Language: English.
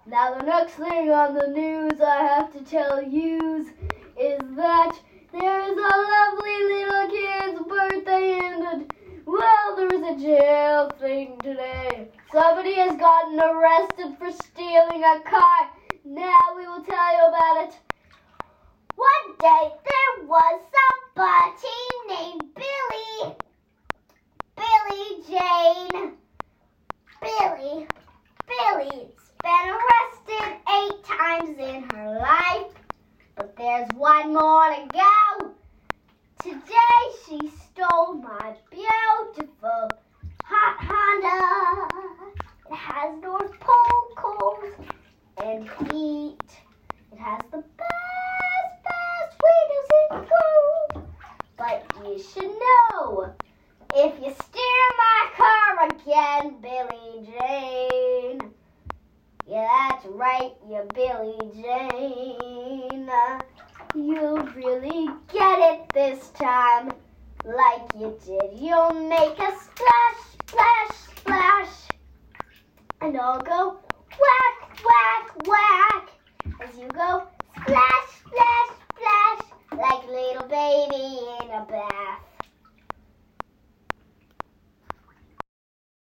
Now the next thing on the news I have to tell you is that there is a lovely little kid's birthday and well, there is a jail thing today. Somebody has gotten arrested for stealing a car. Now we will tell you about it. One day there was somebody named Billy Jane. Billy's been arrested 8 times in her life, but there's one more to go. Today she stole my beautiful hot Honda. It has North Pole cold and heat. It has the best windows in the gold. But you should know, if you steal my car again, Billy Jane. Yeah, that's right, you Billy Jane. You'll really get it this time, like you did. You'll make a splash, splash, splash, and I'll go whack, whack, whack, as you go splash, splash, splash, like a little baby in a bath.